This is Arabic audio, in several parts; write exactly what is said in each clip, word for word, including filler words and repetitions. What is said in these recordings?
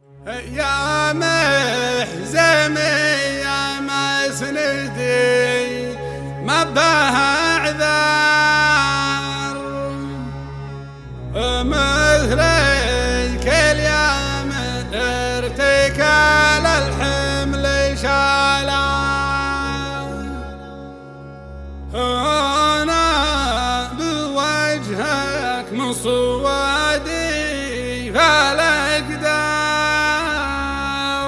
يا محزمي يا مسندي ما بها عذار مثلك اليوم ارتكال الحمل شالا أنا بوجهك مصودي فالأقدار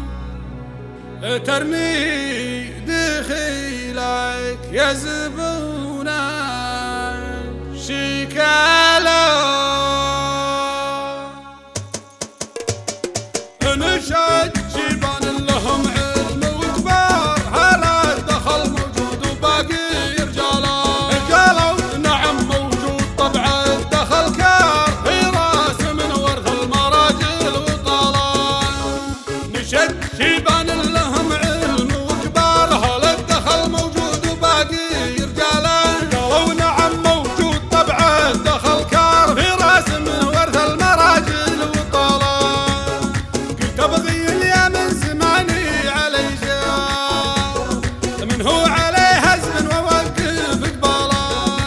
ترمي دخيلك يا زبونا شكالا نشد جبان لهم علم وكبار هلا الدخل موجود وباقي رجالا رجالا نعم موجود طبع الدخل كار في راس من ورث المراجل وطلال نشد جبان لهم علم وكبار هلا الدخل موجود وباقي رجالا قالوا نعم موجود طبع الدخل كار في راس من ورث المراجل وطلال قلت ابغي اليا من زماني علي جار من هو عليه هزم ووقف قباله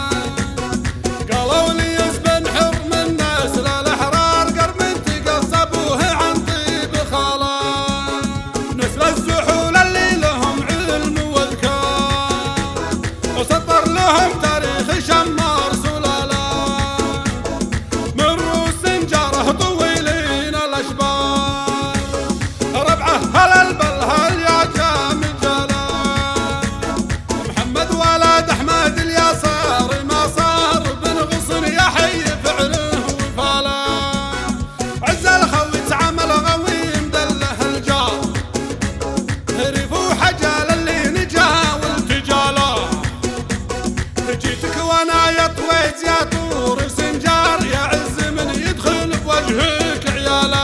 قالوا لي يزبن حرم الناس للاحرار قرب تقصبوه عن طيب خاله نسل الزحول اللي لهم علم واذكار وسطر لهم تاريخ شمار سلاله من روس سنجاره طويلين الاشبار ربعه هلا البلهل يا جامل جلال محمد ولد احمد اليسار ما صار بن غصن يحيي فعله وفاله عز الخوي تعمل غوي مدله الجار هريف وحجال اللي نجا والتجاله جيتك وانا يا طويت يا طور سنجار يا عز من يدخل بوجهك عياله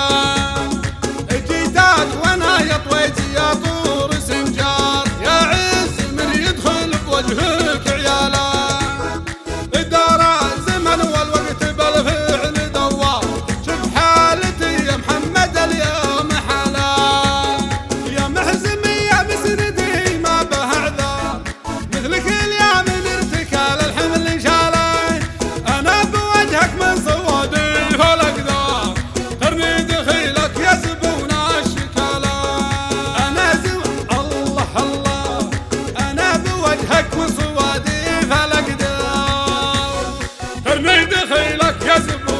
جيتك وانا يا طويت يا طور سنجار يا عز من يدخل بوجهك عياله دار الزمن والوقت بالفعل دوار شوف حالتي يا محمد اليوم حلا يا محزمي يا مسندي ما به عذار مثلك اليوم ارتكال الحمل شاله انا بوجهك من صوادي فالاقدار ترمي دخيلك يا زبون الشكاله انا زو الله الله انا بوجهك من صوادي فالاقدار ترمي دخيلك يا زبون